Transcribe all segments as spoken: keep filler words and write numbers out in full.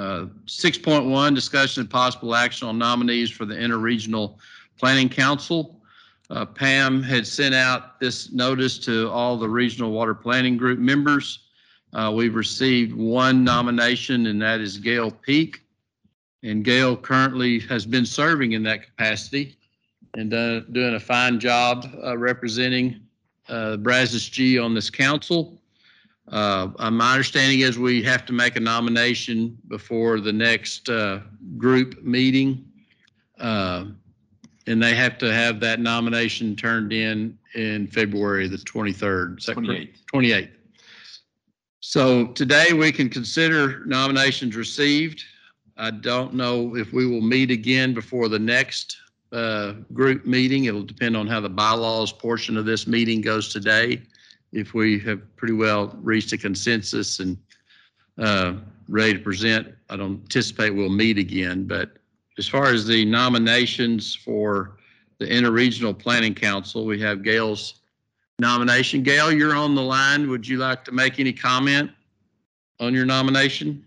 Uh, six point one, discussion and possible action on nominees for the Interregional Planning Council. Uh, Pam had sent out this notice to all the Regional Water Planning Group members. Uh, we've received one nomination, and that is Gail Peak. And Gail currently has been serving in that capacity and uh, doing a fine job uh, representing uh, Brazos G on this council. Uh, my understanding is we have to make a nomination before the next uh, group meeting. Uh, and they have to have that nomination turned in in February the twenty-third. twenty-eighth. twenty-eighth. So today we can consider nominations received. I don't know if we will meet again before the next uh, group meeting. It'll depend on how the bylaws portion of this meeting goes today. If we have pretty well reached a consensus and uh, ready to present, I don't anticipate we'll meet again. But as far as the nominations for the Interregional Planning Council, we have Gail's nomination. Gail, you're on the line. Would you like to make any comment on your nomination?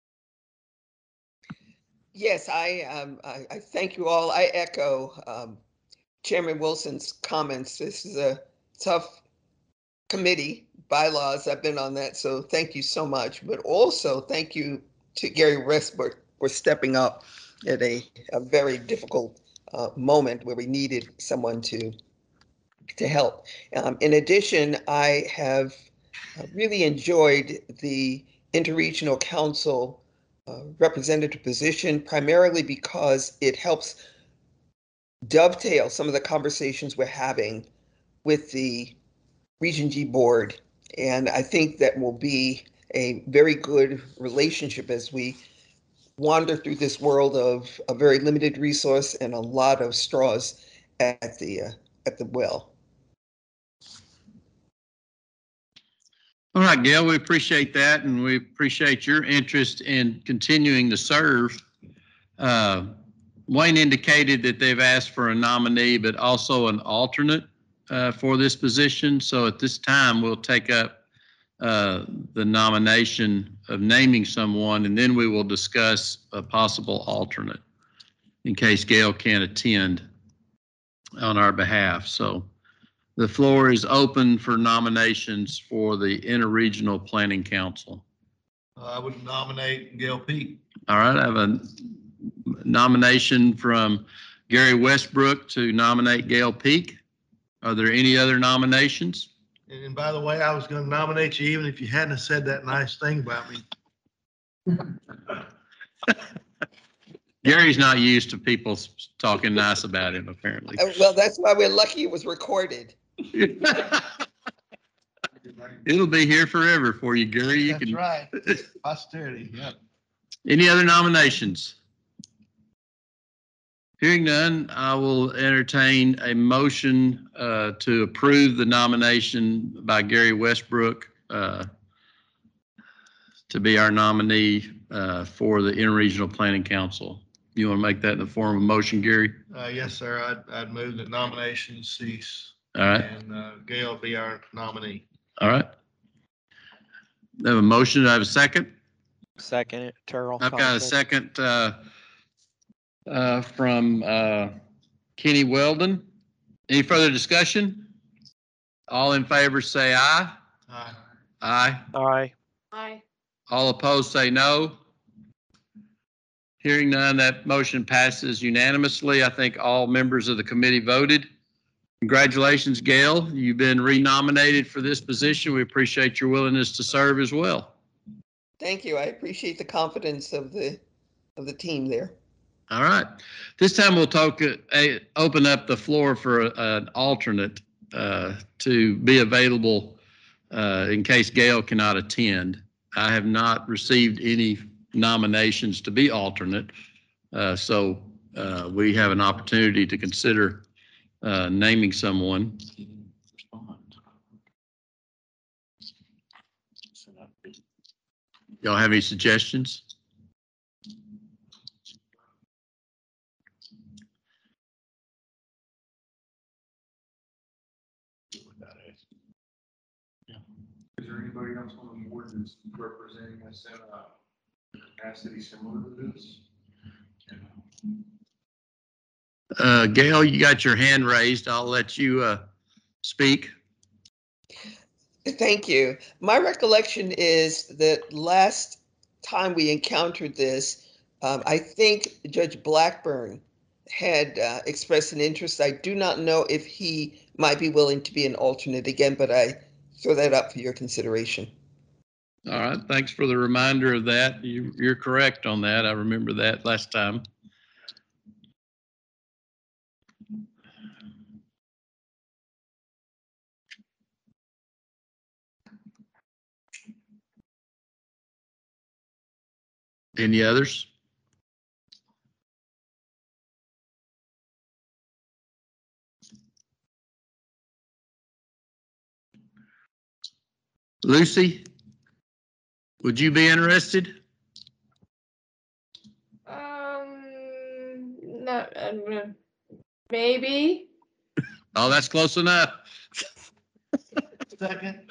Yes, I, um, I, I thank you all. I echo um, Chairman Wilson's comments. This is a tough committee, bylaws. I've been on that, so thank you so much. But also thank you to Gary Westbrook for stepping up at a, a very difficult uh, moment where we needed someone to to help. Um, in addition, I have really enjoyed the Interregional Council uh, representative position, primarily because it helps dovetail some of the conversations we're having with the Region G board. And I think that will be a very good relationship as we wander through this world of a very limited resource and a lot of straws at the uh, at the well. All right, Gail, we appreciate that, and we appreciate your interest in continuing to serve. Uh, Wayne indicated that they've asked for a nominee, but also an alternate uh, for this position. So at this time, we'll take up uh, the nomination of naming someone, and then we will discuss a possible alternate in case Gail can't attend on our behalf. So the floor is open for nominations for the Interregional Planning Council. Uh, I would nominate Gail Peak. All right, I have a nomination from Gary Westbrook to nominate Gail Peak. Are there any other nominations? And, and by the way, I was going to nominate you even if you hadn't said that nice thing about me. Gary's not used to people talking nice about him, apparently. Uh, Well, that's why we're lucky it was recorded. It'll be here forever for you, Gary. You That's can. right. Posterity. Yep. Any other nominations? Hearing none, I will entertain a motion uh, to approve the nomination by Gary Westbrook uh, to be our nominee uh, for the Interregional Planning Council. You want to make that in the form of a motion, Gary? Uh, yes, sir. I'd, I'd move that nominations cease. All right. And uh, Gail be our nominee. All right. I have a motion. Do I have a second? Second it, Terrell. I've got a second uh, uh, from uh, Kenny Weldon. Any further discussion? All in favor say aye. Aye. Aye. Aye. Aye. All opposed say no. Hearing none, that motion passes unanimously. I think all members of the committee voted. Congratulations, Gail. You've been renominated for this position. We appreciate your willingness to serve as well. Thank you. I appreciate the confidence of the of the team there. All right. This time we'll talk, uh, open up the floor for a, an alternate uh, to be available uh, in case Gail cannot attend. I have not received any nominations to be alternate, uh, so uh, we have an opportunity to consider uh, naming someone. Y'all have any suggestions? Is there anybody else on the board that's representing us in a capacity similar to this. Uh, Gail, you got your hand raised. I'll let you uh, speak. Thank you. My recollection is that last time we encountered this, um, I think Judge Blackburn had uh, expressed an interest. I do not know if he might be willing to be an alternate again, but I throw that up for your consideration. All right, thanks for the reminder of that. You, you're correct on that. I remember that last time. Any others? Lucy, would you be interested? Um, no, uh, maybe. Oh, that's close enough. Second.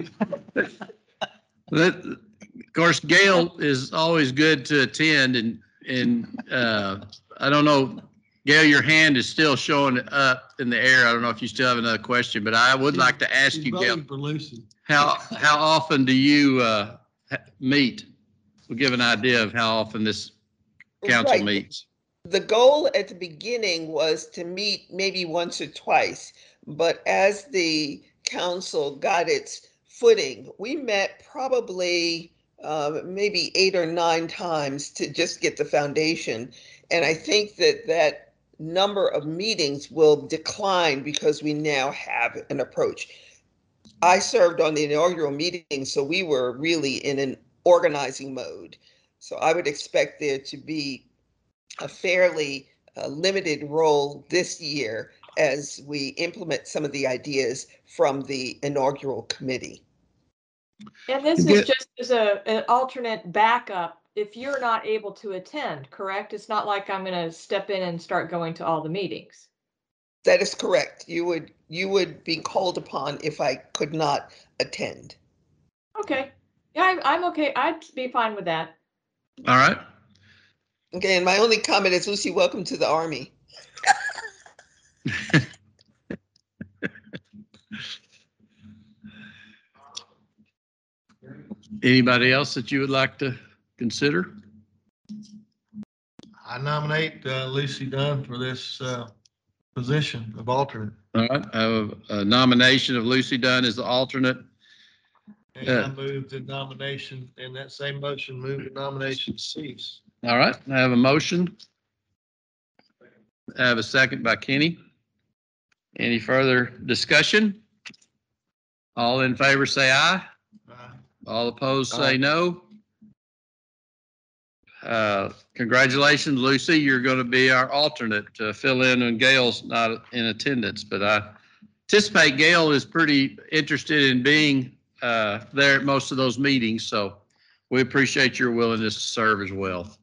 That, of course, Gail is always good to attend, and and uh, I don't know, Gail, your hand is still showing up in the air. I don't know if you still have another question, but I would like to ask She's you, Gail, voting for Lucy. how how often do you uh, ha- meet? We'll give an idea of how often this council Right. meets. The goal at the beginning was to meet maybe once or twice, but as the council got its footing, we met probably uh, maybe eight or nine times to just get the foundation. And I think that that number of meetings will decline because we now have an approach. I served on the inaugural meeting, so we were really in an organizing mode. So I would expect there to be a fairly uh, limited role this year as we implement some of the ideas from the inaugural committee. And this Yeah. is just as a, an alternate backup if you're not able to attend, correct? It's not like I'm going to step in and start going to all the meetings. That is correct. You would you would be called upon if I could not attend. Okay. Yeah, I'm, I'm okay. I'd be fine with that. All right. Okay, and my only comment is, Lucy, welcome to the Army. Anybody else that you would like to consider? I nominate uh, Lucy Dunn for this uh, position of alternate. All right, I have a nomination of Lucy Dunn as the alternate. And Yeah. I move the nomination, in that same motion, move the nomination cease. All right, I have a motion. I have a second by Kenny. Any further discussion? All in favor, say aye. Uh, All opposed, Aye. say no. Uh, Congratulations, Lucy. You're going to be our alternate to fill in when Gail's not in attendance. But I anticipate Gail is pretty interested in being uh, there at most of those meetings. So we appreciate your willingness to serve as well.